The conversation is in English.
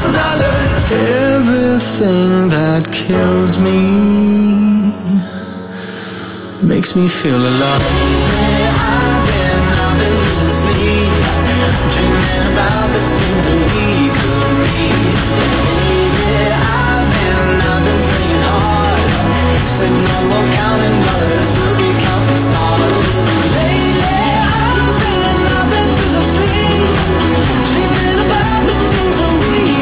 Everything that kills me makes me feel alive. I've been losing sleep, dreaming about the things that we could be. Baby, I've been playing hard. Said no more counting dollars.